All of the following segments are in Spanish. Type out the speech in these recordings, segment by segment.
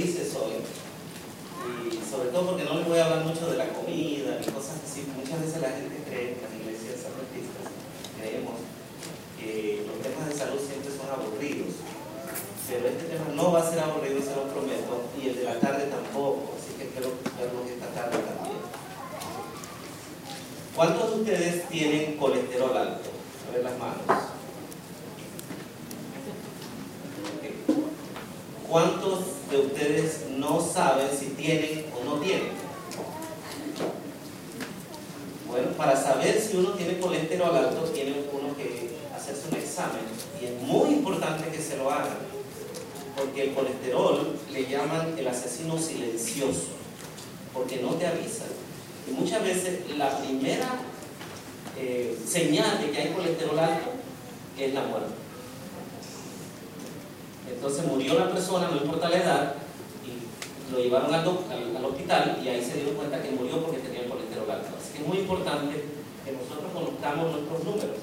felices hoy, y sobre todo porque no les voy a hablar mucho de la comida y cosas así. Muchas veces la gente cree, en las iglesias adventistas, creemos que los temas de salud siempre son aburridos, pero este tema no va a ser aburrido, se lo prometo, y el de la tarde tampoco, así que espero verlos esta tarde también. ¿Cuántos de ustedes tienen colesterol alto? A ver las manos. ¿Cuántos de ustedes no saben si tienen o no tienen? Bueno, para saber si uno tiene colesterol alto, tiene uno que hacerse un examen. Y es muy importante que se lo hagan, porque el colesterol le llaman el asesino silencioso, porque no te avisa. Y muchas veces la primera señal de que hay colesterol alto es la muerte. Entonces murió la persona, no importa la edad, y lo llevaron al hospital y ahí se dieron cuenta que murió porque tenía el colesterol alto. Así que es muy importante que nosotros conozcamos nuestros números.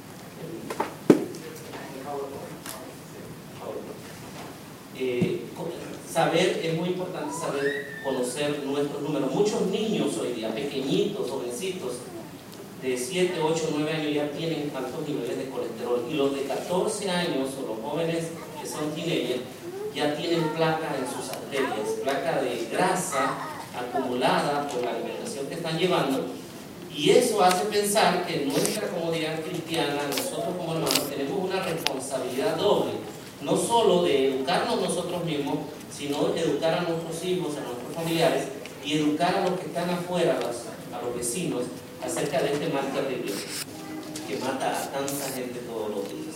Es muy importante conocer nuestros números. Muchos niños hoy día, pequeñitos, jovencitos, de 7, 8, 9 años ya tienen altos niveles de colesterol, y los de 14 años o los jóvenes que son teenagers ya tienen placa en sus arterias, placa de grasa acumulada por la alimentación que están llevando, y eso hace pensar que en nuestra comunidad cristiana, nosotros como hermanos tenemos una responsabilidad doble, no solo de educarnos nosotros mismos, sino de educar a nuestros hijos, a nuestros familiares, y educar a los que están afuera, a los vecinos, acerca de este mal terrible que mata a tanta gente todos los días.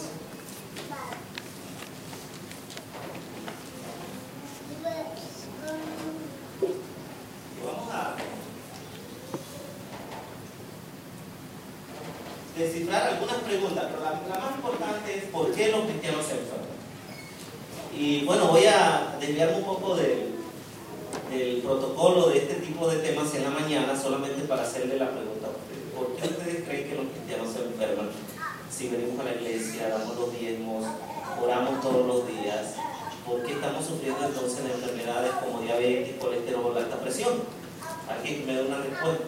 Y vamos a descifrar algunas preguntas, pero la más importante es ¿por qué los cristianos se enferman? Y bueno, voy a desviarme un poco del protocolo de este tipo de temas en la mañana, solamente para hacerle la pregunta: ¿por qué ustedes creen que los cristianos se enferman? Si venimos a la iglesia, damos los diezmos, oramos todos los días, ¿por qué estamos sufriendo entonces de enfermedades como diabetes, colesterol, alta presión? Alguien que me dé una respuesta.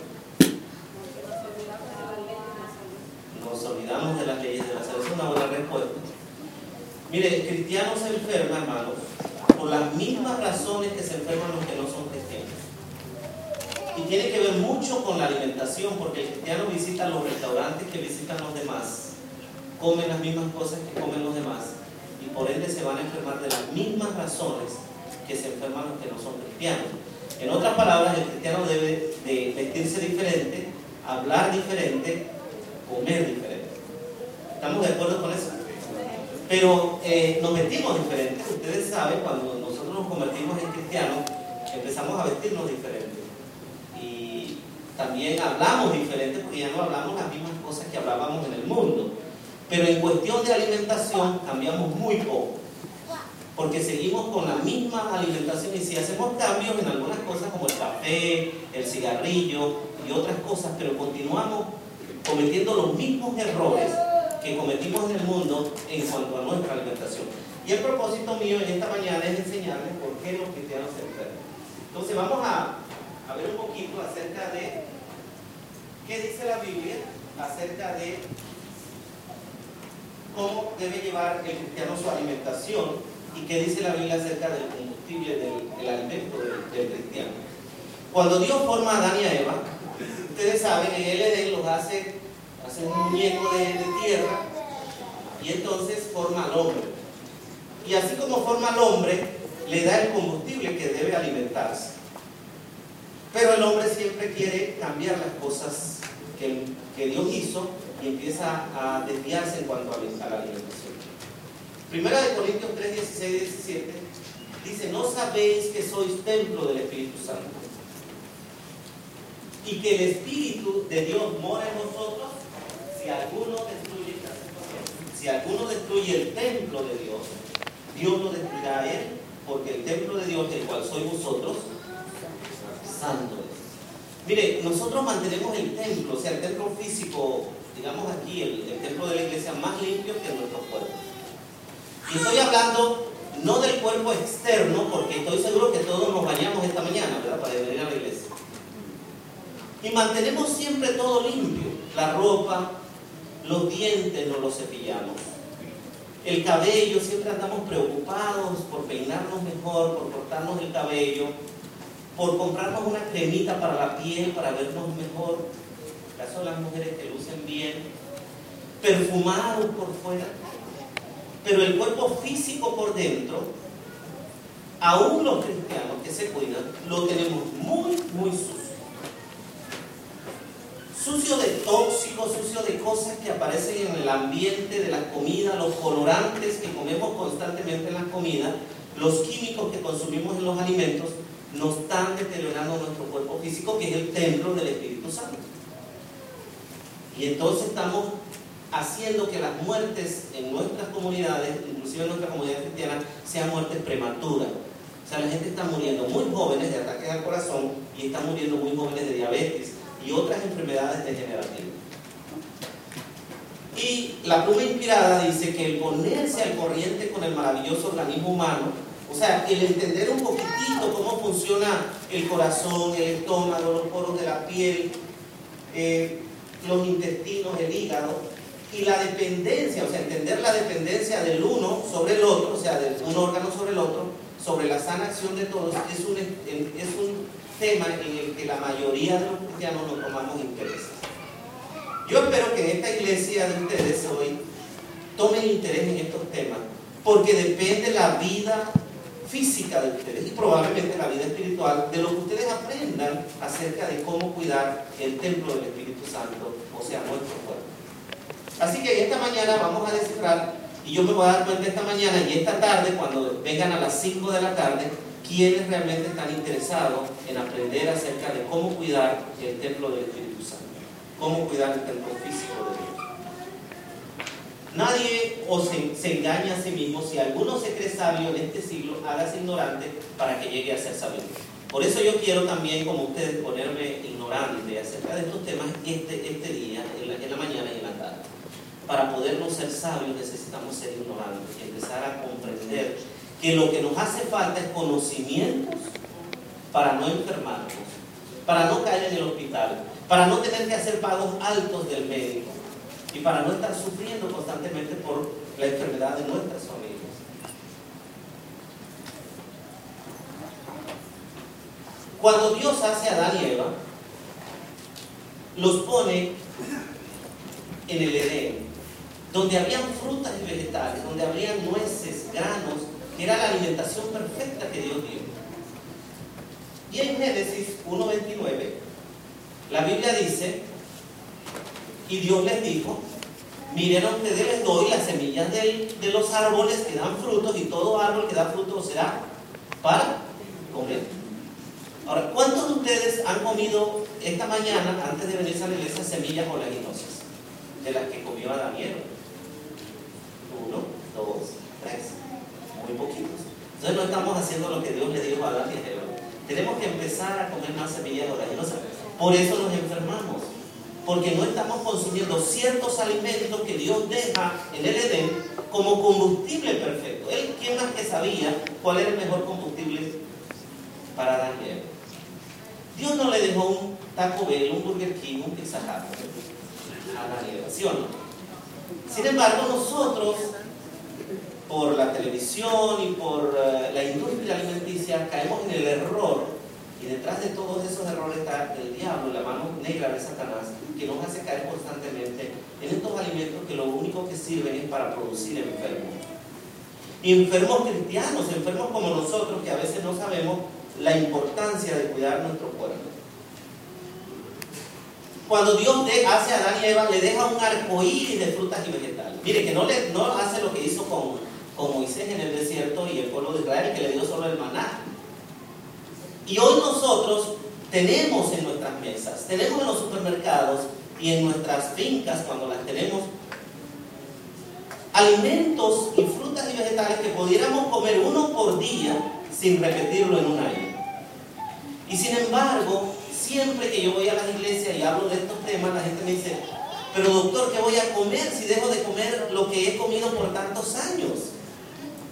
Nos olvidamos de las leyes de la salud. Es una buena respuesta. Mire, el cristiano se enferma, hermanos, por las mismas razones que se enferman los que no son cristianos. Y tiene que ver mucho con la alimentación, porque el cristiano visita los restaurantes que visitan los demás, comen las mismas cosas que comen los demás, y por ende se van a enfermar de las mismas razones que se enferman los que no son cristianos. En otras palabras, el cristiano debe de vestirse diferente, hablar diferente, comer diferente. ¿Estamos de acuerdo con eso? Pero nos vestimos diferentes. Ustedes saben, cuando nosotros nos convertimos en cristianos, empezamos a vestirnos diferentes. Y también hablamos diferente, porque ya no hablamos las mismas cosas que hablábamos en el mundo. Pero en cuestión de alimentación cambiamos muy poco, porque seguimos con la misma alimentación, y si hacemos cambios en algunas cosas como el café, el cigarrillo y otras cosas, pero continuamos cometiendo los mismos errores que cometimos en el mundo en cuanto a nuestra alimentación. Y el propósito mío en esta mañana es enseñarles por qué los cristianos se enferman. Entonces vamos a ver un poquito acerca de qué dice la Biblia acerca de cómo debe llevar el cristiano su alimentación, y qué dice la Biblia acerca del combustible del alimento del cristiano. Cuando Dios forma a Adán y a Eva, ustedes saben, en el Edén los hace un muñeco de tierra, y entonces forma al hombre. Y así como forma al hombre, le da el combustible que debe alimentarse. Pero el hombre siempre quiere cambiar las cosas que Dios hizo, y empieza a desviarse en cuanto a la alimentación. Primera de Corintios 3, 16 y 17 dice: ¿no sabéis que sois templo del Espíritu Santo, y que el Espíritu de Dios mora en vosotros? Si alguno destruye el templo de Dios, Dios lo destruirá a él, porque el templo de Dios, el cual sois vosotros, santo es. Mire, nosotros mantenemos el templo, o sea, el templo físico, digamos aquí, el templo de la iglesia, más limpio que nuestro cuerpo. Y estoy hablando no del cuerpo externo, porque estoy seguro que todos nos bañamos esta mañana, ¿verdad? Para venir a la iglesia. Y mantenemos siempre todo limpio. La ropa, los dientes no los cepillamos. El cabello, siempre andamos preocupados por peinarnos mejor, por cortarnos el cabello, por comprarnos una cremita para la piel, para vernos mejor. En el caso de las mujeres que lucen bien, perfumados por fuera, pero el cuerpo físico por dentro, aún los cristianos que se cuidan, lo tenemos muy, muy sucio. Sucio de tóxicos, sucio de cosas que aparecen en el ambiente de la comida, los colorantes que comemos constantemente en la comida, los químicos que consumimos en los alimentos, nos están deteriorando nuestro cuerpo físico, que es el templo del Espíritu Santo. Y entonces estamos haciendo que las muertes en nuestras comunidades, inclusive en nuestra comunidad cristiana, sean muertes prematuras. O sea, la gente está muriendo muy jóvenes de ataques al corazón y está muriendo muy jóvenes de diabetes y otras enfermedades degenerativas. Y la pluma inspirada dice que el ponerse al corriente con el maravilloso organismo humano, o sea, el entender un poquitito cómo funciona el corazón, el estómago, los poros de la piel, los intestinos, el hígado, y la dependencia, o sea, entender la dependencia del uno sobre el otro, o sea, de un órgano sobre el otro, sobre la sana acción de todos, es un tema en el que la mayoría de los cristianos no tomamos interés. Yo espero que esta iglesia de ustedes hoy tomen interés en estos temas, porque depende la vida física de ustedes y probablemente la vida espiritual de lo que ustedes aprendan acerca de cómo cuidar el templo del Espíritu Santo, o sea, nuestro cuerpo. Así que esta mañana vamos a descifrar, y yo me voy a dar cuenta esta mañana y esta tarde, cuando vengan a las 5 de la tarde, quienes realmente están interesados en aprender acerca de cómo cuidar el templo del Espíritu Santo, cómo cuidar el templo físico de Dios. Nadie se engaña a sí mismo. Si alguno se cree sabio en este siglo, hágase ignorante para que llegue a ser sabio. Por eso yo quiero también, como ustedes, ponerme ignorante acerca de estos temas este día, en la mañana y en la tarde. Para podernos ser sabios necesitamos ser ignorantes y empezar a comprender que lo que nos hace falta es conocimientos para no enfermarnos, para no caer en el hospital, para no tener que hacer pagos altos del médico y para no estar sufriendo constantemente por la enfermedad de nuestras familias. Cuando Dios hace a Adán y Eva, los pone en el Edén, donde habían frutas y vegetales, donde habían nueces, granos, que era la alimentación perfecta que Dios dio. Y en Génesis 1:29, la Biblia dice, y Dios les dijo, miren, a ustedes les doy las semillas de los árboles que dan frutos, y todo árbol que da frutos será para comer. Ahora, ¿cuántos de ustedes han comido esta mañana, antes de venirse a la iglesia, semillas oleaginosas? De las que comió Adán y Eva. 1, 2, 3. Muy poquitos. Entonces no estamos haciendo lo que Dios le dijo a Adán y Eva. Tenemos que empezar a comer más semillas oleaginosas. Por eso nos enfermamos. Porque no estamos consumiendo ciertos alimentos que Dios deja en el Edén como combustible perfecto. Él, ¿quién más que sabía cuál era el mejor combustible para Adán y Eva? Dios no le dejó un Taco Bell, un Burger King, un Pizza Hut a Adán y Eva, ¿sí o no? Sin embargo, nosotros, por la televisión y por la industria alimenticia, caemos en el error. Y detrás de todos esos errores está el diablo, la mano negra de Satanás, que nos hace caer constantemente en estos alimentos que lo único que sirven es para producir enfermos. Enfermos cristianos, enfermos como nosotros, que a veces no sabemos la importancia de cuidar nuestro cuerpo. Cuando Dios hace a Adán y Eva, le deja un arcoíris de frutas y vegetales. Mire, que no hace lo que hizo con Moisés en el desierto y el pueblo de Israel, que le dio solo el maná. Y hoy nosotros tenemos en nuestras mesas, tenemos en los supermercados y en nuestras fincas, cuando las tenemos, alimentos y frutas y vegetales que pudiéramos comer uno por día sin repetirlo en un año. Y sin embargo, siempre que yo voy a las iglesias y hablo de estos temas, la gente me dice, pero doctor, ¿qué voy a comer si dejo de comer lo que he comido por tantos años?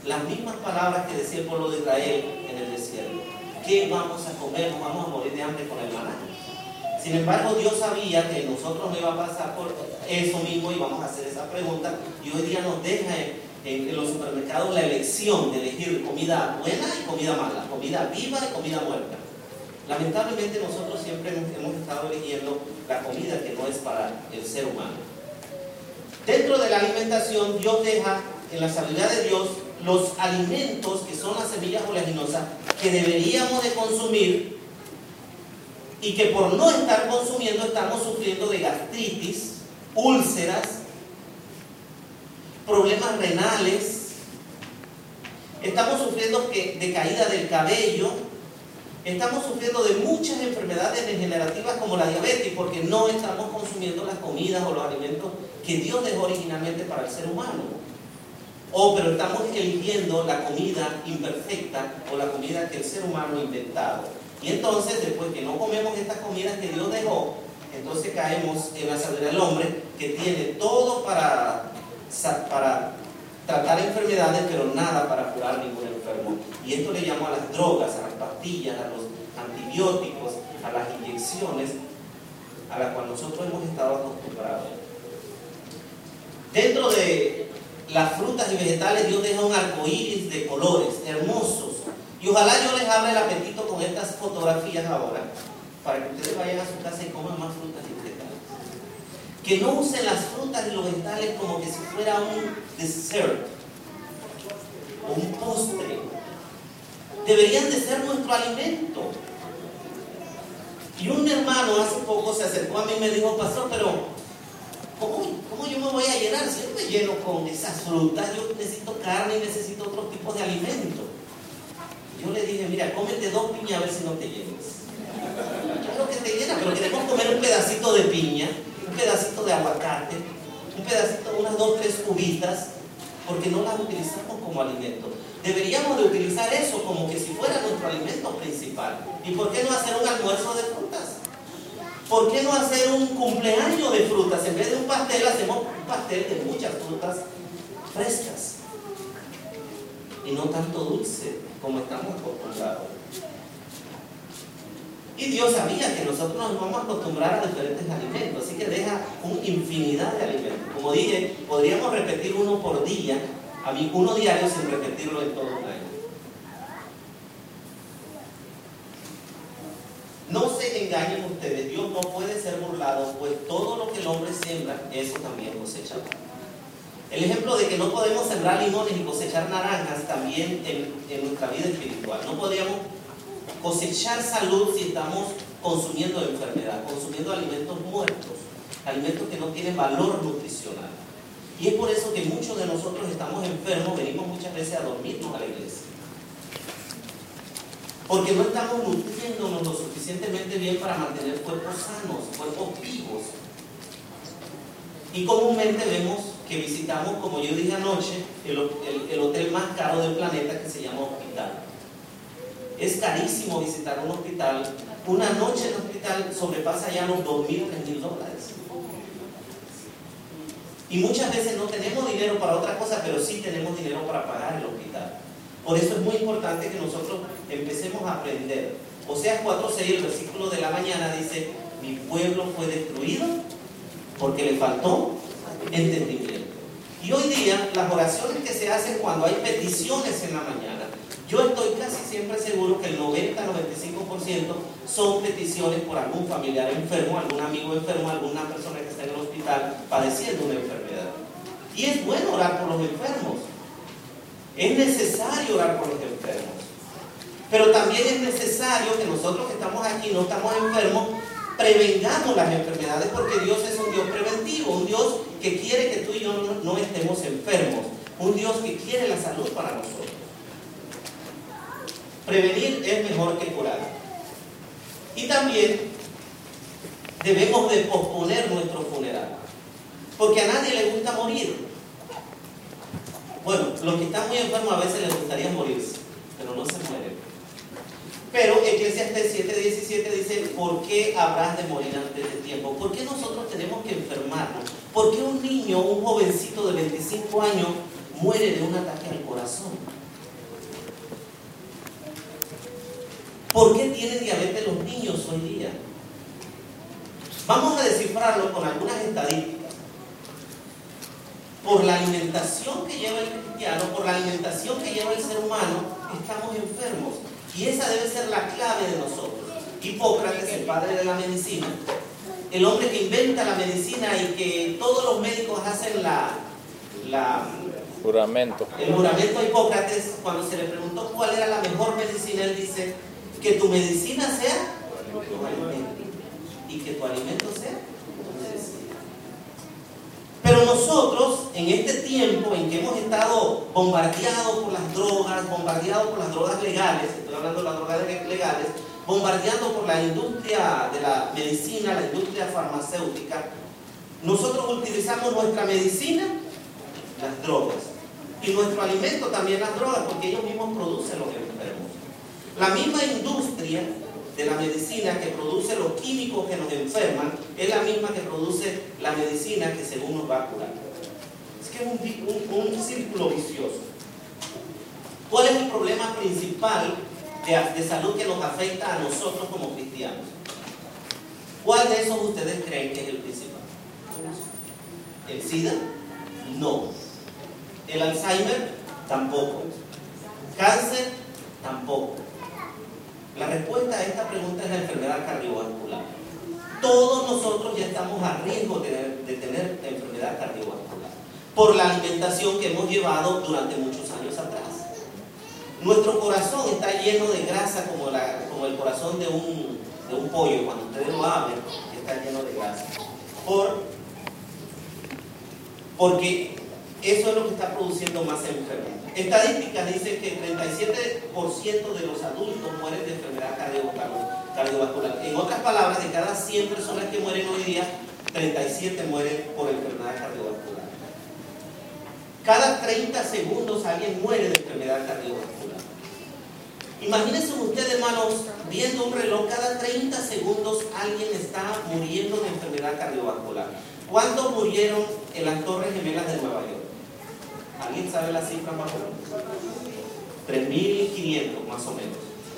las mismas palabras que decía el pueblo de Israel en el desierto. ¿Qué vamos a comer? ¿Nos vamos a morir de hambre con el maná? Sin embargo, Dios sabía que nosotros no iba a pasar por eso mismo y vamos a hacer esa pregunta, y hoy día nos deja en los supermercados la elección de elegir comida buena y comida mala, comida viva y comida muerta. Lamentablemente nosotros siempre hemos estado eligiendo la comida que no es para el ser humano. Dentro de la alimentación, Dios deja en la sabiduría de Dios los alimentos que son las semillas oleaginosas que deberíamos de consumir, y que por no estar consumiendo estamos sufriendo de gastritis, úlceras, problemas renales, estamos sufriendo de caída del cabello, estamos sufriendo de muchas enfermedades degenerativas como la diabetes, porque no estamos consumiendo las comidas o los alimentos que Dios dejó originalmente para el ser humano. Pero estamos eligiendo la comida imperfecta o la comida que el ser humano ha inventado. Y entonces, después que no comemos estas comidas que Dios dejó, entonces caemos en la sabiduría del hombre, que tiene todo para tratar enfermedades, pero nada para curar ningún enfermo. Y esto le llamo a las drogas, a las pastillas, a los antibióticos, a las inyecciones, a las cuales nosotros hemos estado acostumbrados. Dentro de las frutas y vegetales, Dios deja un arco iris de colores hermosos. Y ojalá yo les abra el apetito con estas fotografías ahora, para que ustedes vayan a su casa y coman más frutas y vegetales. Que no usen las frutas y los vegetales como que si fuera un dessert o un postre. Deberían de ser nuestro alimento. Y un hermano hace poco se acercó a mí y me dijo: pastor, pero ¿cómo yo me voy a llenar? Si yo me lleno con esas frutas, yo necesito carne y necesito otros tipos de alimentos. Yo le dije: mira, cómete 2 piñas a ver si no te llenas. Claro que te llena, pero queremos comer un pedacito de piña, un pedacito de aguacate, un pedacito, unas 2 o 3 cubitas, porque no las utilizamos como alimento. Deberíamos de utilizar eso como que si fuera nuestro alimento principal. ¿Y por qué no hacer un almuerzo de frutas? ¿Por qué no hacer un cumpleaños de frutas? En vez de un pastel, hacemos un pastel de muchas frutas frescas y no tanto dulce como estamos acostumbrados. Y Dios sabía que nosotros nos vamos a acostumbrar a diferentes alimentos, así que deja una infinidad de alimentos. Como dije, podríamos repetir uno por día, uno diario, sin repetirlo en todo un año. No se engañen ustedes, Dios no puede ser burlado, pues todo lo que el hombre siembra, eso también cosechará. El ejemplo de que no podemos sembrar limones y cosechar naranjas también en nuestra vida espiritual. No podríamos cosechar salud si estamos consumiendo enfermedad, consumiendo alimentos muertos, alimentos que no tienen valor nutricional. Y es por eso que muchos de nosotros estamos enfermos, venimos muchas veces a dormirnos a la iglesia. Porque no estamos nutriéndonos lo suficientemente bien para mantener cuerpos sanos, cuerpos vivos. Y comúnmente vemos que visitamos, como yo dije anoche, el hotel más caro del planeta, que se llama hospital. Es carísimo visitar un hospital. Una noche en el hospital sobrepasa ya los $2,000, $3,000. Y muchas veces no tenemos dinero para otra cosa, pero sí tenemos dinero para pagar el hospital. Por eso es muy importante que nosotros empecemos a aprender. Oseas 4:6, el versículo de la mañana dice: mi pueblo fue destruido porque le faltó entendimiento. Y hoy día las oraciones que se hacen cuando hay peticiones en la mañana, yo estoy casi siempre seguro que el 90-95% son peticiones por algún familiar enfermo, algún amigo enfermo, alguna persona que está en el hospital padeciendo una enfermedad. Y es bueno orar por los enfermos. Es necesario orar por los enfermos. Pero también es necesario que nosotros que estamos aquí, no estamos enfermos, prevengamos las enfermedades, porque Dios es un Dios preventivo, un Dios que quiere que tú y yo no estemos enfermos, un Dios que quiere la salud para nosotros. Prevenir es mejor que curar. Y también debemos de posponer nuestro funeral, porque a nadie le gusta morir. Bueno, los que están muy enfermos a veces les gustaría morirse, pero no se mueren. Pero Eclesiastés 7:17 dice: ¿por qué habrás de morir antes de tiempo? ¿Por qué nosotros tenemos que enfermarnos? ¿Por qué un niño, un jovencito de 25 años muere de un ataque al corazón? ¿Por qué tienen diabetes los niños hoy día? Vamos a descifrarlo con algunas estadísticas. Por la alimentación que lleva el cristiano, por la alimentación que lleva el ser humano, estamos enfermos. Y esa debe ser la clave de nosotros. Hipócrates, el padre de la medicina, el hombre que inventa la medicina y que todos los médicos hacen juramento. El juramento a Hipócrates, cuando se le preguntó cuál era la mejor medicina, él dice que tu medicina sea tu alimento y que tu alimento sea tu medicina. Pero nosotros, en este tiempo en que hemos estado bombardeados por las drogas legales, estoy hablando de las drogas legales, bombardeando por la industria de la medicina, la industria farmacéutica, nosotros utilizamos nuestra medicina, las drogas, y nuestro alimento también las drogas, porque ellos mismos producen los enfermos. La misma industria de la medicina que produce los químicos que nos enferman es la misma que produce la medicina que según nos va a curar. Es que es un círculo vicioso. ¿Cuál es el problema principal de salud que nos afecta a nosotros como cristianos? ¿Cuál de esos ustedes creen que es el principal? ¿El SIDA? No. ¿El Alzheimer? Tampoco. ¿Cáncer? Tampoco. La respuesta a esta pregunta es la enfermedad cardiovascular. Todos nosotros ya estamos a riesgo de tener enfermedad cardiovascular por la alimentación que hemos llevado durante muchos años atrás. Nuestro corazón está lleno de grasa como el corazón de un pollo. Cuando ustedes lo abren, está lleno de grasa. Porque eso es lo que está produciendo más enfermedad. Estadísticas dicen que el 37% de los adultos mueren de enfermedad cardiovascular. En otras palabras, de cada 100 personas que mueren hoy día, 37 mueren por enfermedad cardiovascular. Cada 30 segundos alguien muere de enfermedad cardiovascular. Imagínense ustedes, hermanos, viendo un reloj, cada 30 segundos alguien está muriendo de enfermedad cardiovascular. ¿Cuántos murieron en las Torres Gemelas de Nueva York? ¿Alguien sabe la cifra más o menos? 3.500 más o menos.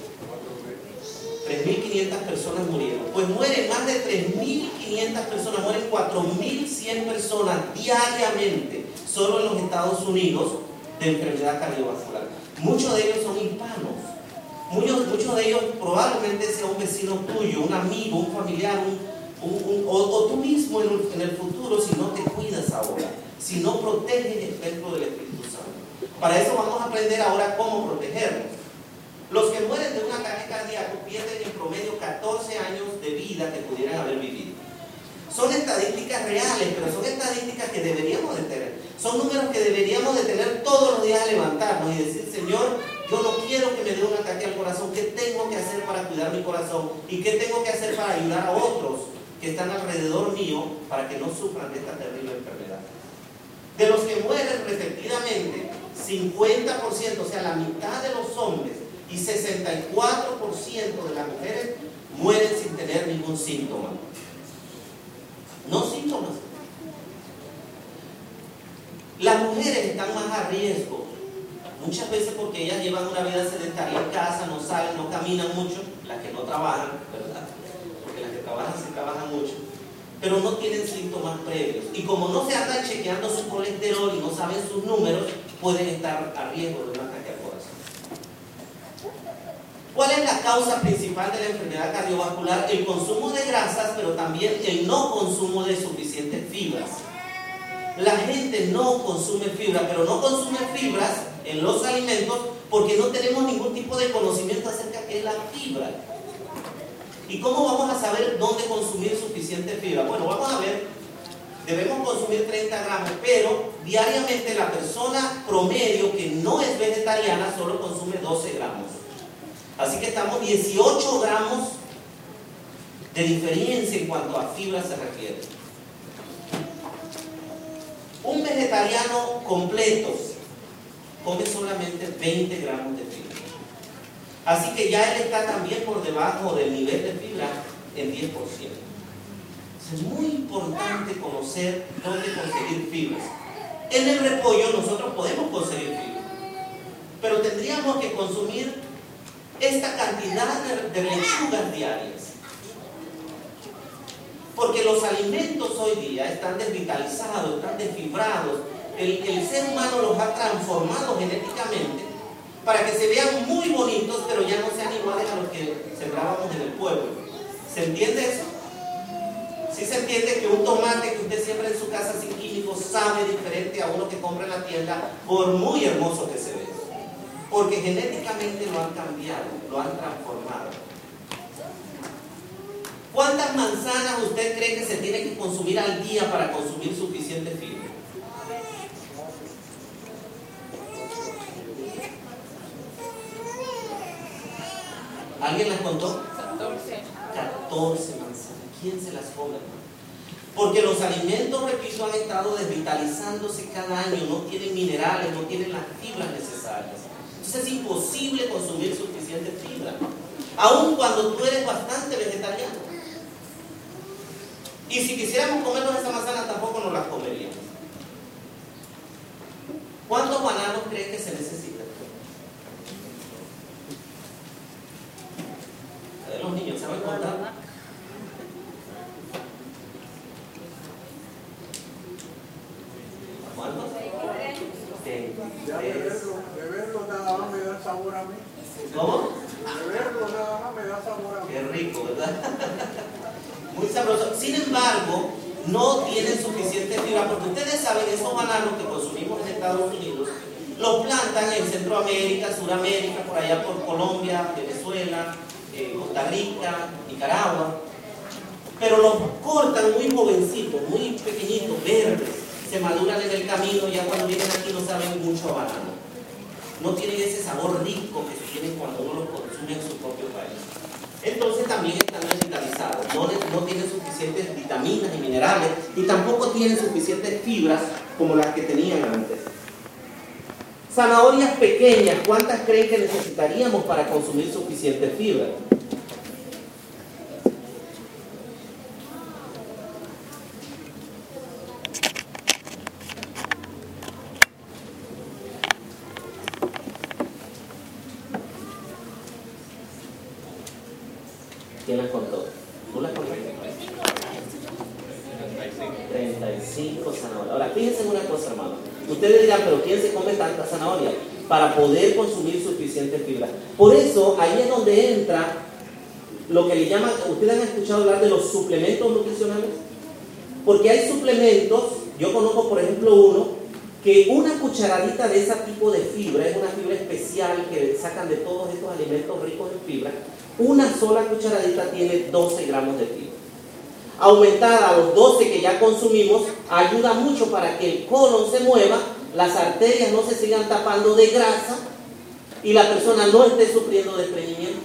3.500 personas murieron. Pues mueren más de 3.500 personas, mueren 4.100 personas diariamente, solo en los Estados Unidos, de enfermedad cardiovascular. Muchos de ellos son hispanos. Muchos de ellos probablemente sea un vecino tuyo, un amigo, un familiar, o tú mismo en el futuro, si no te cuidas ahora, si no proteges el templo del Espíritu Santo. Para eso vamos a aprender ahora cómo protegernos. Los que mueren de un ataque cardíaco pierden en promedio 14 años de vida que pudieran haber vivido. Son estadísticas reales, pero son estadísticas que deberíamos de tener. Son números que deberíamos de tener todos los días a levantarnos y decir: Señor, yo no quiero que me dé un ataque al corazón. ¿Qué tengo que hacer para cuidar mi corazón? ¿Y qué tengo que hacer para ayudar a otros que están alrededor mío para que no sufran de esta terrible enfermedad? De los que mueren repetidamente, 50%, o sea, la mitad de los hombres y 64% de las mujeres mueren sin tener ningún síntoma. No síntomas. Las mujeres están más a riesgo, muchas veces porque ellas llevan una vida sedentaria en casa, no salen, no caminan mucho, las que no trabajan, ¿verdad? Porque las que trabajan sí trabajan mucho, pero no tienen síntomas previos. Y como no se andan chequeando su colesterol y no saben sus números, pueden estar a riesgo de un ataque al corazón. ¿Cuál es la causa principal de la enfermedad cardiovascular? El consumo de grasas, pero también el no consumo de suficientes fibras. La gente no consume fibra, pero no consume fibras en los alimentos porque no tenemos ningún tipo de conocimiento acerca de qué es la fibra. ¿Y cómo vamos a saber dónde consumir suficiente fibra? Bueno, vamos a ver, debemos consumir 30 gramos, pero diariamente la persona promedio que no es vegetariana solo consume 12 gramos. Así que estamos 18 gramos de diferencia en cuanto a fibra se refiere. Un vegetariano completo come solamente 20 gramos de fibra. Así que ya él está también por debajo del nivel de fibra en 10%. Es muy importante conocer dónde conseguir fibras. En el repollo nosotros podemos conseguir fibra, pero tendríamos que consumir esta cantidad de lechugas diarias. Porque los alimentos hoy día están desvitalizados, están desfibrados. El ser humano los ha transformado genéticamente para que se vean muy bonitos, pero ya no sean iguales a los que sembrábamos en el pueblo. ¿Se entiende eso? Sí se entiende que un tomate que usted siembra en su casa sin químicos sabe diferente a uno que compra en la tienda, por muy hermoso que se vea. Porque genéticamente lo han cambiado, lo han transformado. ¿Cuántas manzanas usted cree que se tiene que consumir al día para consumir suficiente fibra? ¿Alguien las contó? 14 manzanas. ¿Quién se las come? Porque los alimentos, repito, han estado desvitalizándose cada año, no tienen minerales, no tienen las fibras necesarias. Entonces es imposible consumir suficiente fibra, aun cuando tú eres bastante vegetariano. Y si quisiéramos comernos esa manzana, tampoco nos las comeríamos. ¿Cuántos bananos creen que se necesitan? A ver, los niños, ¿saben contar? ¿Cuántos? Ya beberlo nada más me da sabor a mí. ¿Cómo? Beberlo nada más me da sabor a mí. Qué rico, ¿verdad? Muy sabroso. Sin embargo, no tienen suficiente fibra, porque ustedes saben, esos bananos que consumimos en Estados Unidos, los plantan en Centroamérica, Suramérica, por allá por Colombia, Venezuela, Costa Rica, Nicaragua, pero los cortan muy jovencitos, muy pequeñitos, verdes, se maduran en el camino, ya cuando vienen aquí no saben mucho a banano. No tienen ese sabor rico que tienen cuando uno los consume en su propio país. Entonces también están desvitalizados, no tienen suficientes vitaminas y minerales, y tampoco tienen suficientes fibras como las que tenían antes. Zanahorias pequeñas, ¿cuántas creen que necesitaríamos para consumir suficiente fibra? ¿Quién las contó? ¿Tú las contaste? 35 zanahorias. Ahora, fíjense en una cosa, hermano. Ustedes dirán, pero ¿quién se come tanta zanahoria? Para poder consumir suficiente fibra. Por eso, ahí es donde entra lo que le llaman, ¿ustedes han escuchado hablar de los suplementos nutricionales? Porque hay suplementos, yo conozco por ejemplo uno, que una cucharadita de ese tipo de fibra, es una fibra especial que sacan de todos estos alimentos ricos en fibra, una sola cucharadita tiene 12 gramos de fibra. Aumentada a los 12 que ya consumimos, ayuda mucho para que el colon se mueva, las arterias no se sigan tapando de grasa y la persona no esté sufriendo de estreñimiento.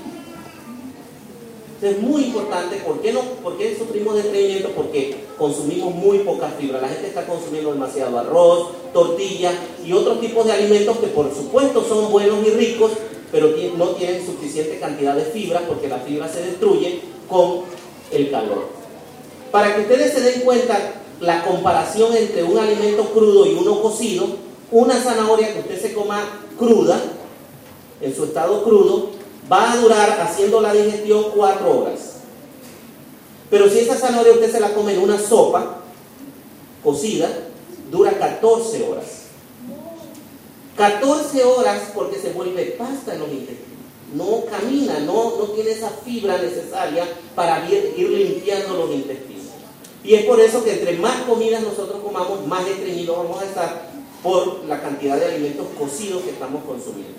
Es muy importante. ¿Por qué sufrimos de estreñimiento? Porque consumimos muy poca fibra. La gente está consumiendo demasiado arroz, tortilla y otros tipos de alimentos que por supuesto son buenos y ricos, pero no tienen suficiente cantidad de fibra porque la fibra se destruye con el calor. Para que ustedes se den cuenta la comparación entre un alimento crudo y uno cocido, una zanahoria que usted se coma cruda, en su estado crudo, va a durar haciendo la digestión 4 horas. Pero si esa zanahoria usted se la come en una sopa cocida, dura 14 horas. 14 horas porque se vuelve pasta en los intestinos. No camina, no tiene esa fibra necesaria para ir limpiando los intestinos. Y es por eso que entre más comidas nosotros comamos, más estreñidos vamos a estar por la cantidad de alimentos cocidos que estamos consumiendo.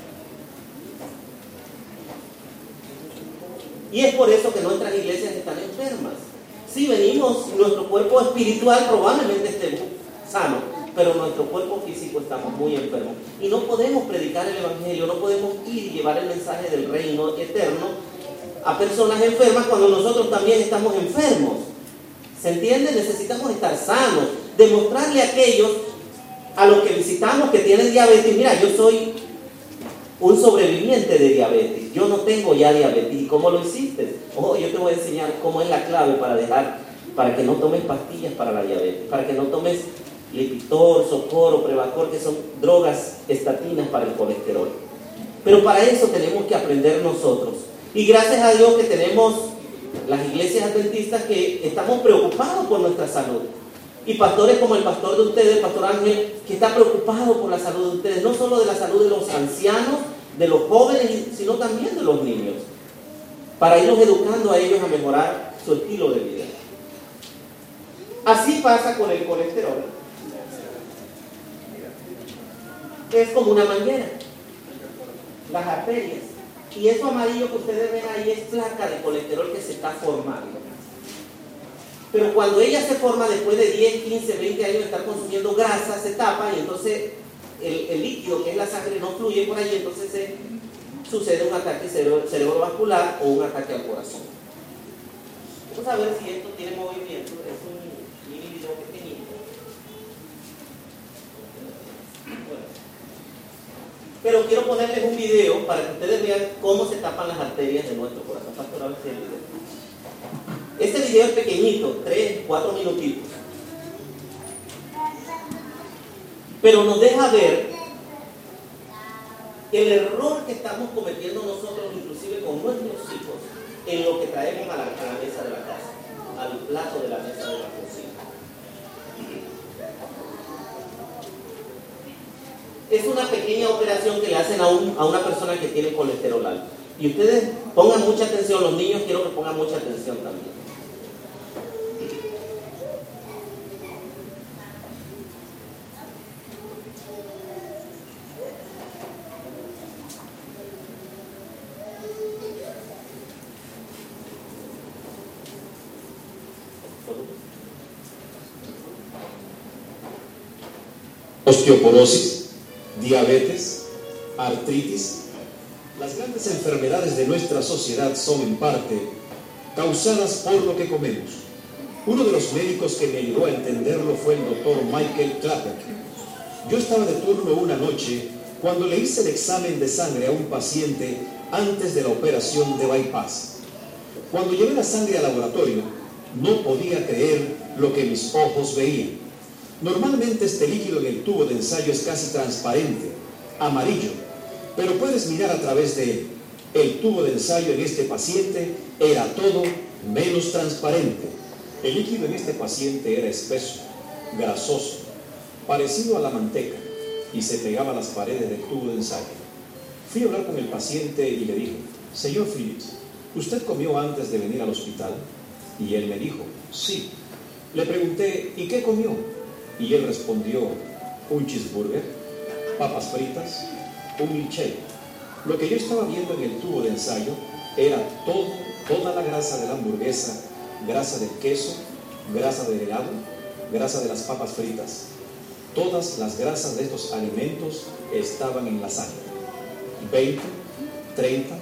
Y es por eso que nuestras iglesias están enfermas. Si venimos, nuestro cuerpo espiritual probablemente esté sano, pero nuestro cuerpo físico estamos muy enfermos. Y no podemos predicar el evangelio, no podemos ir y llevar el mensaje del reino eterno a personas enfermas cuando nosotros también estamos enfermos. ¿Se entiende? Necesitamos estar sanos, demostrarle a aquellos a los que visitamos que tienen diabetes, mira, yo soy un sobreviviente de diabetes, yo no tengo ya diabetes. ¿Y cómo lo hiciste? Oh, yo te voy a enseñar cómo es la clave para que no tomes pastillas para la diabetes, para que no tomes Lipitor, Socorro, Prevacor, que son drogas estatinas para el colesterol. Pero para eso tenemos que aprender nosotros. Y gracias a Dios que tenemos las iglesias adventistas que estamos preocupados por nuestra salud. Y pastores como el pastor de ustedes, el pastor Ángel, que está preocupado por la salud de ustedes, no solo de la salud de los ancianos, de los jóvenes, sino también de los niños, para irlos educando a ellos a mejorar su estilo de vida. Así pasa con el colesterol. Es como una manguera, las arterias. Y eso amarillo que ustedes ven ahí es placa de colesterol que se está formando. Pero cuando ella se forma después de 10, 15, 20 años de estar consumiendo grasa, se tapa y entonces el líquido que es la sangre no fluye por ahí, entonces sucede un ataque cerebrovascular o un ataque al corazón. Vamos a ver si esto tiene movimiento. Es un mini video pequeñito. Bueno. Pero quiero ponerles un video para que ustedes vean cómo se tapan las arterias de nuestro corazón. Pastor, a ver si el video. Este video es pequeñito, 3, 4 minutitos. Pero nos deja ver el error que estamos cometiendo nosotros, inclusive con nuestros hijos, en lo que traemos a la mesa de la casa, al plato de la mesa de la cocina. Es una pequeña operación que le hacen a una persona que tiene colesterol alto. Y ustedes pongan mucha atención, los niños quiero que pongan mucha atención también. Osteoporosis, diabetes, artritis. Las grandes enfermedades de nuestra sociedad son en parte causadas por lo que comemos. Uno de los médicos que me ayudó a entenderlo fue el doctor Michael Clapper. Yo estaba de turno una noche cuando le hice el examen de sangre a un paciente antes de la operación de bypass. Cuando llevé la sangre al laboratorio, no podía creer lo que mis ojos veían. Normalmente este líquido en el tubo de ensayo es casi transparente, amarillo, pero puedes mirar a través de él. El tubo de ensayo en este paciente era todo menos transparente. El líquido en este paciente era espeso, grasoso, parecido a la manteca, y se pegaba a las paredes del tubo de ensayo. Fui a hablar con el paciente y le dije: señor Phillips, ¿usted comió antes de venir al hospital? Y él me dijo: sí. Le pregunté: ¿y qué comió? Y él respondió: un cheeseburger, papas fritas, un milkshake. Lo que yo estaba viendo en el tubo de ensayo era toda la grasa de la hamburguesa, grasa del queso, grasa del helado, grasa de las papas fritas. Todas las grasas de estos alimentos estaban en la sangre. 20, 30,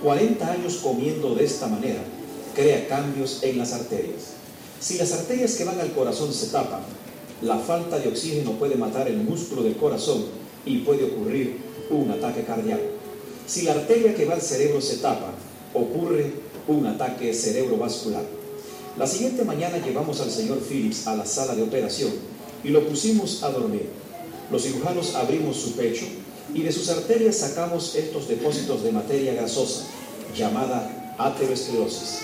40 años comiendo de esta manera crea cambios en las arterias. Si las arterias que van al corazón se tapan, la falta de oxígeno puede matar el músculo del corazón y puede ocurrir un ataque cardíaco. Si la arteria que va al cerebro se tapa, ocurre un ataque cerebrovascular. La siguiente mañana llevamos al señor Phillips a la sala de operación y lo pusimos a dormir. Los cirujanos abrimos su pecho y de sus arterias sacamos estos depósitos de materia grasosa llamada aterosclerosis.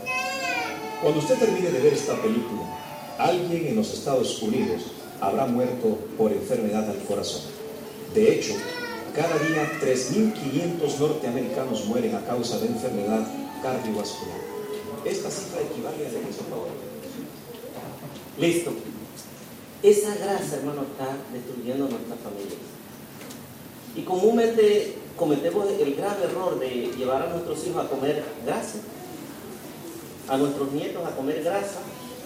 Cuando usted termine de ver esta película, alguien en los Estados Unidos habrá muerto por enfermedad al corazón. De hecho, cada día 3.500 norteamericanos mueren a causa de enfermedad cardiovascular. Esta cifra equivale a eso, por favor. Listo. Esa grasa, hermano, está destruyendo nuestras familias. Y comúnmente cometemos el grave error de llevar a nuestros hijos a comer grasa, a nuestros nietos a comer grasa.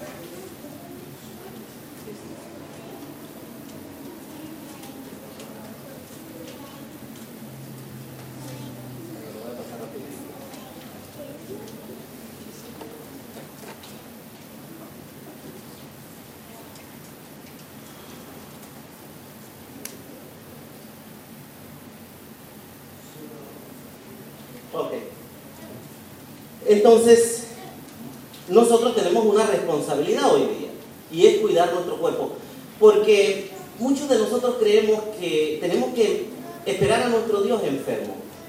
Ok. Entonces, nosotros tenemos una responsabilidad hoy día, y es cuidar nuestro cuerpo. Porque muchos de nosotros creemos que tenemos que esperar a nuestro Dios enfermo.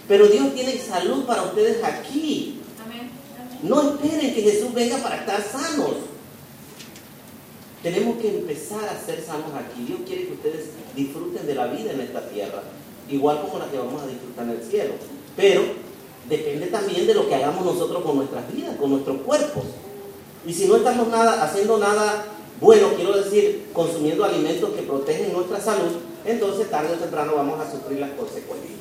Pero Dios tiene salud para ustedes aquí. Amén. No esperen que Jesús venga para estar sanos. Tenemos que empezar a ser sanos aquí. Dios quiere que ustedes disfruten de la vida en esta tierra, igual como la que vamos a disfrutar en el cielo. Pero depende también de lo que hagamos nosotros con nuestras vidas, con nuestros cuerpos. Y si no estamos haciendo nada bueno, quiero decir, consumiendo alimentos que protegen nuestra salud, entonces tarde o temprano vamos a sufrir las consecuencias.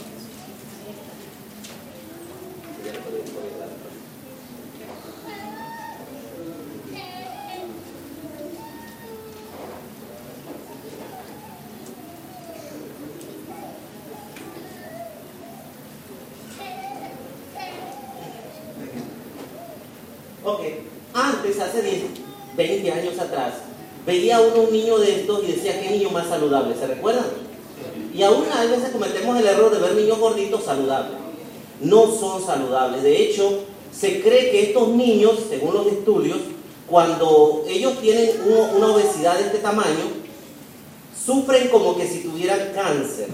Ok, antes, hace 10, 20 años atrás, veía uno un niño de estos y decía, ¿qué niño más saludable? ¿Se recuerdan? Y aún a veces cometemos el error de ver niños gorditos saludables. No son saludables. De hecho, se cree que estos niños, según los estudios, cuando ellos tienen una obesidad de este tamaño, sufren como que si tuvieran cáncer.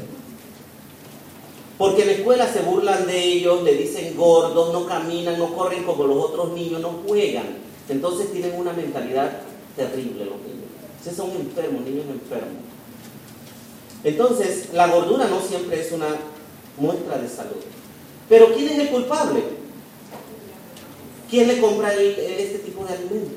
Porque en la escuela se burlan de ellos, le dicen gordos, no caminan, no corren como los otros niños, no juegan. Entonces tienen una mentalidad terrible los niños. Esos son enfermos, niños enfermos. Entonces, la gordura no siempre es una muestra de salud. Pero ¿quién es el culpable? ¿Quién le compra este tipo de alimentos?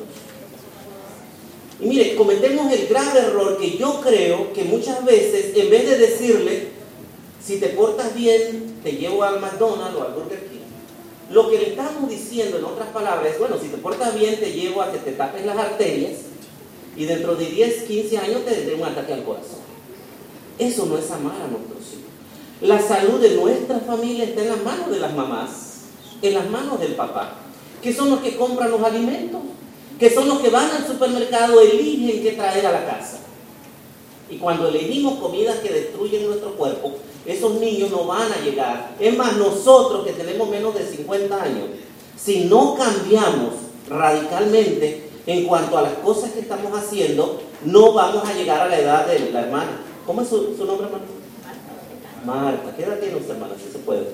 Y mire, cometemos el grave error que yo creo que muchas veces, en vez de decirle, si te portas bien, te llevo al McDonald's o al Burger King, lo que le estamos diciendo en otras palabras es, bueno, si te portas bien, te llevo a que te tapes las arterias y dentro de 10, 15 años te dé un ataque al corazón. Eso no es amar a nuestros hijos. La salud de nuestra familia está en las manos de las mamás, en las manos del papá, que son los que compran los alimentos, que son los que van al supermercado, eligen qué traer a la casa. Y cuando elegimos comidas que destruyen nuestro cuerpo, esos niños no van a llegar. Es más, nosotros que tenemos menos de 50 años, si no cambiamos radicalmente en cuanto a las cosas que estamos haciendo, no vamos a llegar a la edad de la hermana. ¿Cómo es su nombre, hermana? Marta. ¿Qué edad tiene usted, hermana? Si se puede.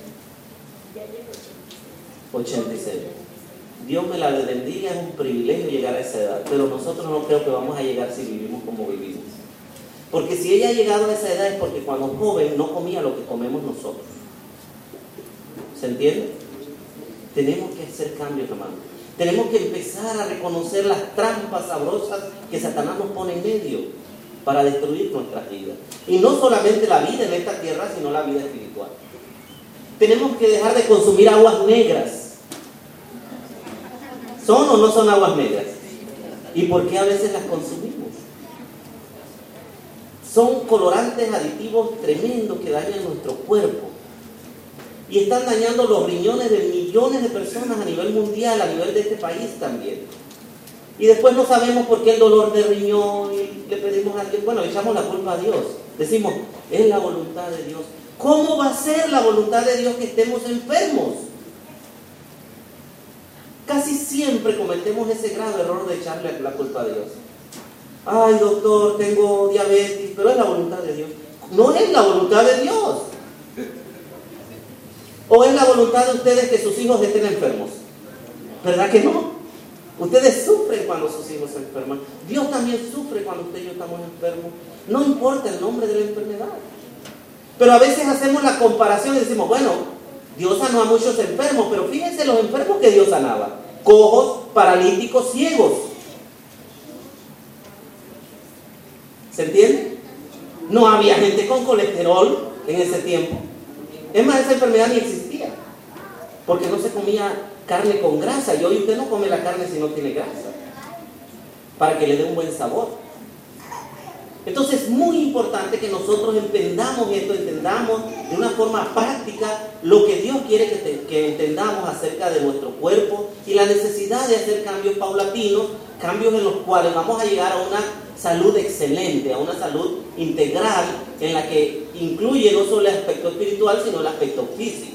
86. Dios me la bendiga, es un privilegio llegar a esa edad, pero nosotros no creo que vamos a llegar si vivimos como vivimos. Porque si ella ha llegado a esa edad es porque cuando joven no comía lo que comemos nosotros. ¿Se entiende? Tenemos que hacer cambios, hermano. Tenemos que empezar a reconocer las trampas sabrosas que Satanás nos pone en medio para destruir nuestras vidas. Y no solamente la vida en esta tierra, sino la vida espiritual. Tenemos que dejar de consumir aguas negras. ¿Son o no son aguas negras? ¿Y por qué a veces las consumimos? Son colorantes aditivos tremendos que dañan nuestro cuerpo. Y están dañando los riñones de millones de personas a nivel mundial, a nivel de este país también. Y después no sabemos por qué el dolor de riñón, y le pedimos a Dios, bueno, echamos la culpa a Dios. Decimos, es la voluntad de Dios. ¿Cómo va a ser la voluntad de Dios que estemos enfermos? Casi siempre cometemos ese grave error de echarle la culpa a Dios. Ay, doctor, tengo diabetes, pero es la voluntad de Dios. No es la voluntad de Dios. ¿O es la voluntad de ustedes que sus hijos estén enfermos? ¿Verdad que no? Ustedes sufren cuando sus hijos se enferman. Dios también sufre cuando usted y yo estamos enfermos. No importa el nombre de la enfermedad. Pero a veces hacemos la comparación y decimos, bueno, Dios sanó a muchos enfermos, pero fíjense los enfermos que Dios sanaba. Cojos, paralíticos, ciegos. ¿Se entiende? No había gente con colesterol en ese tiempo. Es más, esa enfermedad ni existía, porque no se comía carne con grasa. Y hoy usted no come la carne si no tiene grasa, para que le dé un buen sabor. Entonces es muy importante que nosotros entendamos esto, entendamos de una forma práctica lo que Dios quiere que entendamos acerca de nuestro cuerpo y la necesidad de hacer cambios paulatinos, cambios en los cuales vamos a llegar a una salud excelente, a una salud integral en la que incluye no solo el aspecto espiritual, sino el aspecto físico.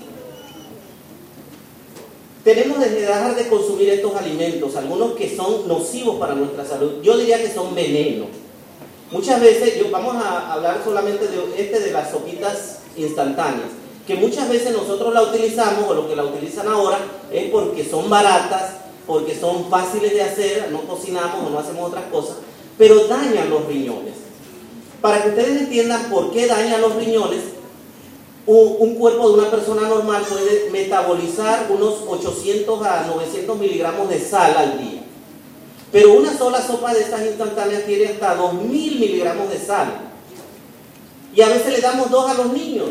Tenemos que dejar de consumir estos alimentos, algunos que son nocivos para nuestra salud. Yo diría que son veneno. Muchas veces, vamos a hablar solamente de las sopitas instantáneas. que muchas veces nosotros la utilizamos, o los que la utilizan ahora, es porque son baratas, porque son fáciles de hacer, no cocinamos o no hacemos otras cosas, pero dañan los riñones. Para que ustedes entiendan por qué dañan los riñones, un cuerpo de una persona normal puede metabolizar unos 800 a 900 miligramos de sal al día. Pero una sola sopa de estas instantáneas tiene hasta 2000 miligramos de sal. Y a veces le damos 2 a los niños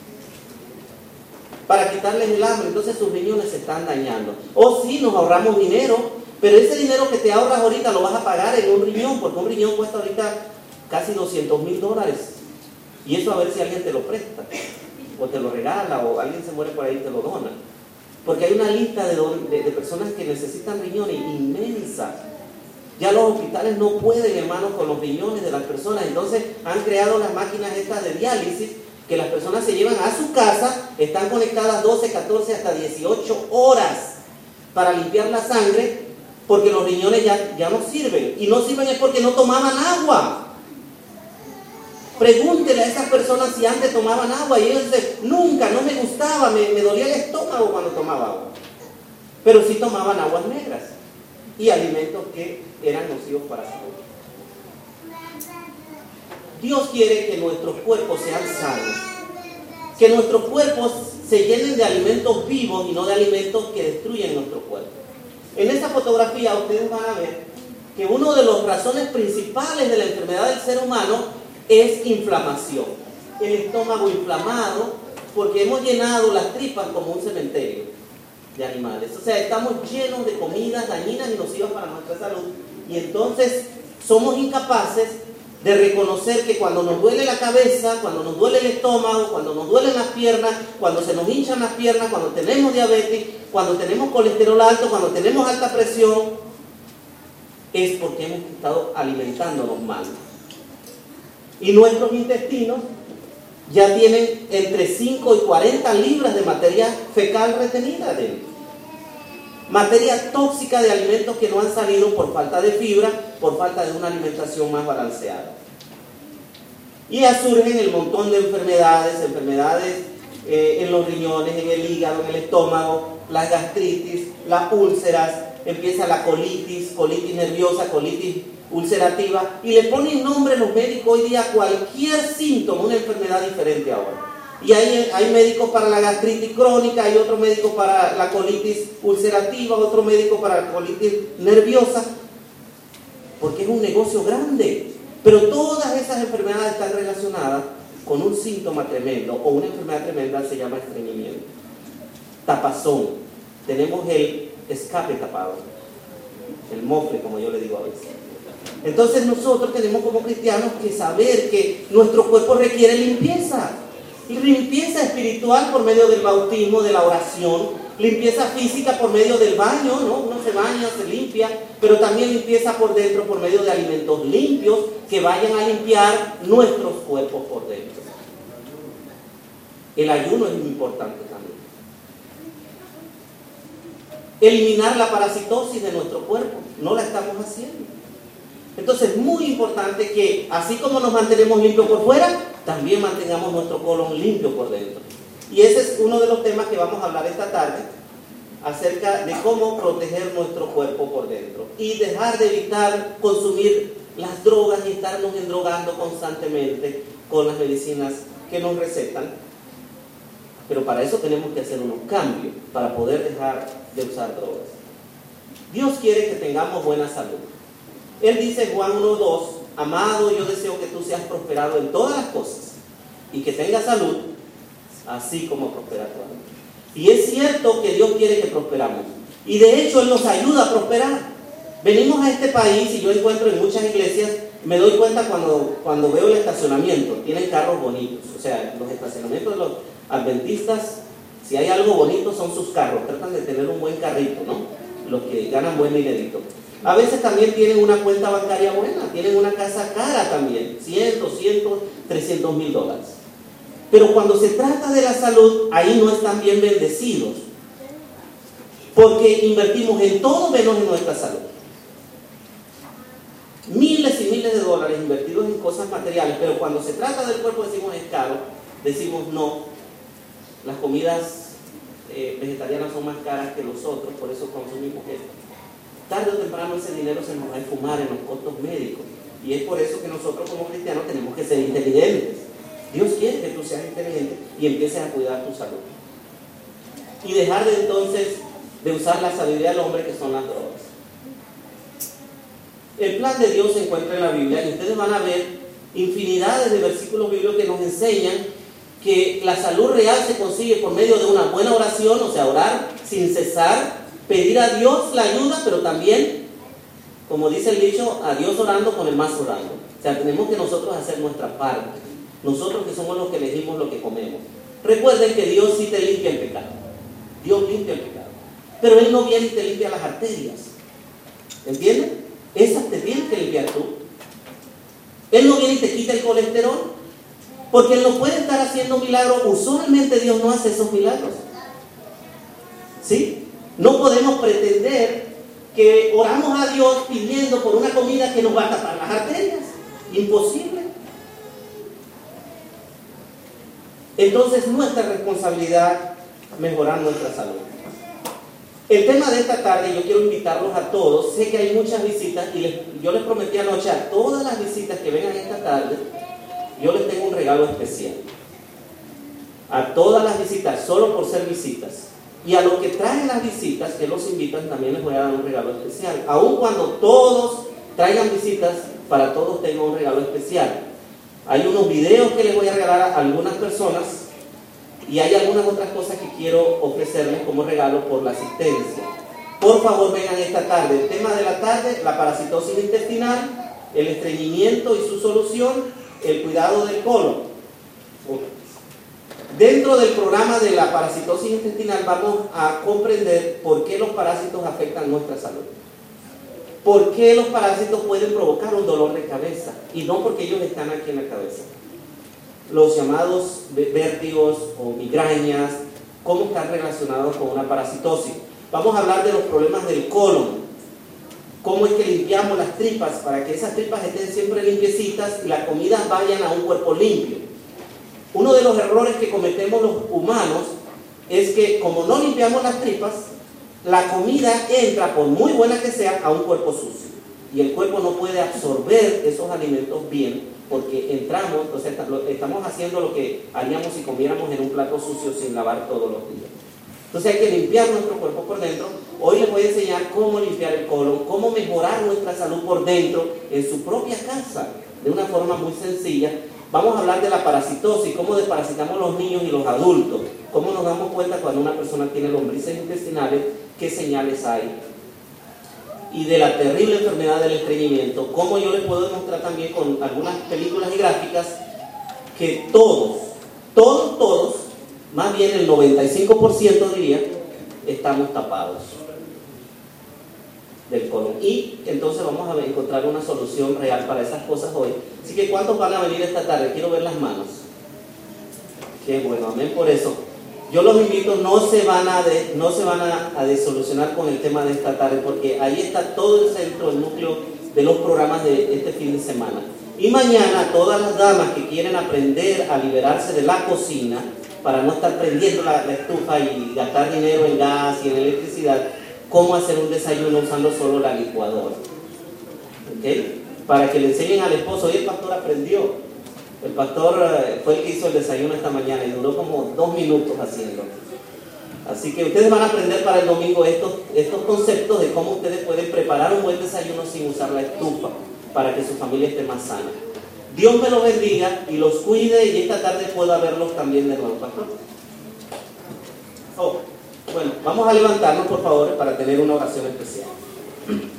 para quitarles el hambre. Entonces sus riñones se están dañando. O sí, nos ahorramos dinero, pero ese dinero que te ahorras ahorita lo vas a pagar en un riñón, porque un riñón cuesta ahorita casi $200,000. Y eso a ver si alguien te lo presta, o te lo regala, o alguien se muere por ahí y te lo dona. Porque hay una lista de personas que necesitan riñones inmensa. Ya los hospitales no pueden, hermanos, con los riñones de las personas. Entonces han creado las máquinas estas de diálisis que las personas se llevan a su casa, están conectadas 12, 14, hasta 18 horas para limpiar la sangre, porque los riñones ya no sirven. Y no sirven es porque no tomaban agua. Pregúntele a esas personas si antes tomaban agua, y ellos dicen, nunca, no me gustaba, me dolía el estómago cuando tomaba agua. Pero sí tomaban aguas negras y alimentos que eran nocivos para su salud. Dios quiere que nuestros cuerpos sean sanos, que nuestros cuerpos se llenen de alimentos vivos y no de alimentos que destruyen nuestro cuerpo. En esta fotografía ustedes van a ver que una de las razones principales de la enfermedad del ser humano es inflamación. El estómago inflamado, porque hemos llenado las tripas como un cementerio de animales. O sea, estamos llenos de comidas dañinas y nocivas para nuestra salud, y entonces somos incapaces de reconocer que cuando nos duele la cabeza, cuando nos duele el estómago, cuando nos duelen las piernas, cuando se nos hinchan las piernas, cuando tenemos diabetes, cuando tenemos colesterol alto, cuando tenemos alta presión, es porque hemos estado alimentándonos mal. Y nuestros intestinos ya tienen entre 5 y 40 libras de materia fecal retenida dentro. Materia tóxica de alimentos que no han salido por falta de fibra, por falta de una alimentación más balanceada. Y ya surgen el montón de enfermedades en los riñones, en el hígado, en el estómago, las gastritis, las úlceras, empieza la colitis nerviosa, colitis ulcerativa, y le ponen nombre los médicos hoy día a cualquier síntoma, una enfermedad diferente ahora. Y hay médicos para la gastritis crónica, hay otro médico para la colitis ulcerativa, otro médico para la colitis nerviosa, porque es un negocio grande. Pero todas esas enfermedades están relacionadas con un síntoma tremendo, o una enfermedad tremenda, se llama estreñimiento. Tapazón. Tenemos el escape tapado, el mofle, como yo le digo a veces. Entonces nosotros tenemos como cristianos que saber que nuestro cuerpo requiere limpieza. Y limpieza espiritual por medio del bautismo, de la oración. Limpieza física por medio del baño, ¿no? Uno se baña, se limpia. Pero también limpieza por dentro por medio de alimentos limpios que vayan a limpiar nuestros cuerpos por dentro. El ayuno es muy importante también. Eliminar la parasitosis de nuestro cuerpo. No la estamos haciendo. Entonces es muy importante que, así como nos mantenemos limpios por fuera, también mantengamos nuestro colon limpio por dentro. Y ese es uno de los temas que vamos a hablar esta tarde, acerca de cómo proteger nuestro cuerpo por dentro. Y dejar de evitar consumir las drogas y estarnos endrogando constantemente con las medicinas que nos recetan. Pero para eso tenemos que hacer unos cambios, para poder dejar de usar drogas. Dios quiere que tengamos buena salud. Él dice en Juan 1:2, amado, yo deseo que tú seas prosperado en todas las cosas y que tengas salud, así como prospera tu alma. Y es cierto que Dios quiere que prosperamos. Y de hecho Él nos ayuda a prosperar. Venimos a este país y yo encuentro en muchas iglesias, me doy cuenta cuando veo el estacionamiento, tienen carros bonitos. O sea, los estacionamientos de los adventistas, si hay algo bonito son sus carros. Tratan de tener un buen carrito, ¿no? Los que ganan buen dinerito. A veces también tienen una cuenta bancaria buena, tienen una casa cara también, 100, 200, 300 mil dólares. Pero cuando se trata de la salud, ahí no están bien bendecidos, porque invertimos en todo menos en nuestra salud. Miles y miles de dólares invertidos en cosas materiales, pero cuando se trata del cuerpo decimos es caro, decimos no. las comidas vegetarianas son más caras que los otros, por eso consumimos esto. Tarde o temprano ese dinero se nos va a esfumar en los costos médicos, y es por eso que nosotros como cristianos tenemos que ser inteligentes. Dios quiere que tú seas inteligente y empieces a cuidar tu salud. Y dejar de entonces de usar la sabiduría del hombre, que son las drogas. El plan de Dios se encuentra en la Biblia, y ustedes van a ver infinidades de versículos bíblicos que nos enseñan que la salud real se consigue por medio de una buena oración, o sea, orar sin cesar, pedir a Dios la ayuda, pero también, como dice el dicho, a Dios orando con el más orando. O sea, tenemos que nosotros hacer nuestra parte, nosotros que somos los que elegimos lo que comemos. Recuerden que Dios sí te limpia el pecado, Dios limpia el pecado, pero Él no viene y te limpia las arterias, ¿entienden? Esas te tienes que limpiar tú. Él no viene y te quita el colesterol, porque Él no puede estar haciendo milagros. Usualmente Dios no hace esos milagros, ¿sí? No podemos pretender que oramos a Dios pidiendo por una comida que nos va a tapar las arterias. Imposible. Entonces, nuestra responsabilidad mejorar nuestra salud. El tema de esta tarde, yo quiero invitarlos a todos. Sé que hay muchas visitas y yo les prometí anoche a todas las visitas que vengan esta tarde, yo les tengo un regalo especial. A todas las visitas, solo por ser visitas. Y a los que traen las visitas, que los invitan, también les voy a dar un regalo especial. Aun cuando todos traigan visitas, para todos tengo un regalo especial. Hay unos videos que les voy a regalar a algunas personas, y hay algunas otras cosas que quiero ofrecerles como regalo por la asistencia. Por favor, vengan esta tarde. El tema de la tarde: la parasitosis intestinal, el estreñimiento y su solución, el cuidado del colon. Dentro del programa de la parasitosis intestinal vamos a comprender por qué los parásitos afectan nuestra salud. ¿Por qué los parásitos pueden provocar un dolor de cabeza? Y no porque ellos están aquí en la cabeza. Los llamados vértigos o migrañas, ¿cómo están relacionados con una parasitosis? Vamos a hablar de los problemas del colon. ¿Cómo es que limpiamos las tripas para que esas tripas estén siempre limpiecitas y las comidas vayan a un cuerpo limpio? Uno de los errores que cometemos los humanos es que, como no limpiamos las tripas, la comida entra, por muy buena que sea, a un cuerpo sucio. Y el cuerpo no puede absorber esos alimentos bien, porque entramos, o sea, estamos haciendo lo que haríamos si comiéramos en un plato sucio sin lavar todos los días. Entonces hay que limpiar nuestro cuerpo por dentro. Hoy les voy a enseñar cómo limpiar el colon, cómo mejorar nuestra salud por dentro en su propia casa, de una forma muy sencilla. Vamos a hablar de la parasitosis, cómo desparasitamos los niños y los adultos, cómo nos damos cuenta cuando una persona tiene lombrices intestinales, qué señales hay, y de la terrible enfermedad del estreñimiento, cómo yo les puedo demostrar también con algunas películas y gráficas que todos, más bien el 95% diría, estamos tapados del colon. Y entonces vamos a encontrar una solución real para esas cosas hoy. Así que, ¿cuántos van a venir esta tarde? Quiero ver las manos. Qué bueno, amén por eso. Yo los invito, no se van a desolucionar con el tema de esta tarde, porque ahí está todo el centro, el núcleo de los programas de este fin de semana. Y mañana, todas las damas que quieren aprender a liberarse de la cocina, para no estar prendiendo la estufa y gastar dinero en gas y en electricidad, cómo hacer un desayuno usando solo la licuadora. ¿Okay? Para que le enseñen al esposo. Hoy el pastor aprendió. El pastor fue el que hizo el desayuno esta mañana y duró como 2 minutos haciendo. Así que ustedes van a aprender para el domingo estos conceptos de cómo ustedes pueden preparar un buen desayuno sin usar la estufa, para que su familia esté más sana. Dios me los bendiga y los cuide, y esta tarde pueda verlos también de nuevo, pastor. Bueno, vamos a levantarnos, por favor, para tener una oración especial.